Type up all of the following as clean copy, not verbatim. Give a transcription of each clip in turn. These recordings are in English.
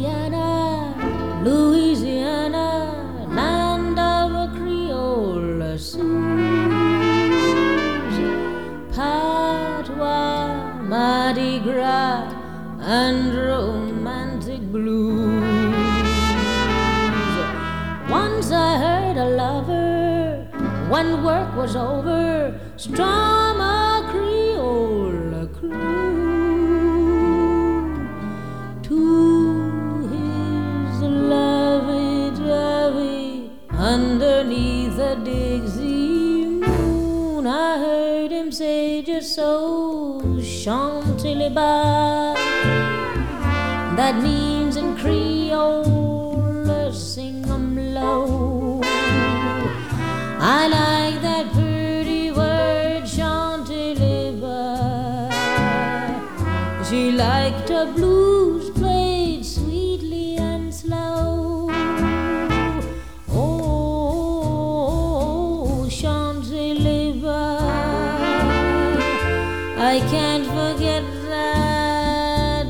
Louisiana, Louisiana, land of a Creole Sioux, patois, Mardi Gras, and romantic blues. Once I heard a lover, when work was over, strum a Creole croon to his lovey-dovey underneath a Dixie moon. I heard him say just so, Chantilly-Bas, that means in Creole, sing 'em low. I like that pretty word, Chantilly-Bas. She liked her blues played sweetly and slow. Oh, Chantilly-Bas, I can't forget that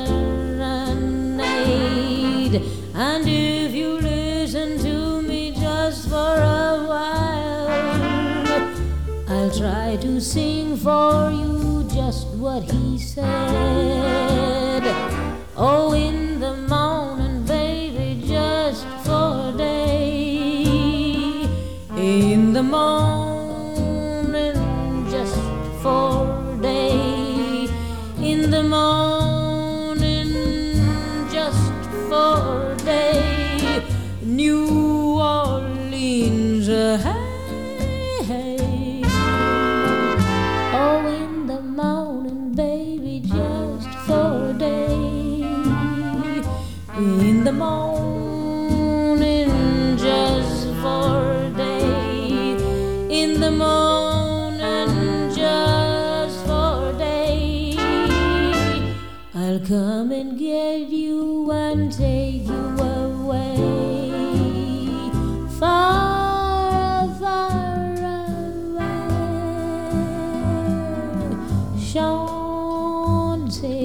serenade. And if you listen to me just for a while, I'll try to sing for you just what he said. Oh, in the morning, baby, just for a day. In the morning, just for a day. In the morning, just for a day. New Orleans, hey, hey. Oh, in the morning, baby, just for a day. In the morning, just for a day. In the morning, just for a day. I'll come and get you and take you away, far, far away. Chantilly.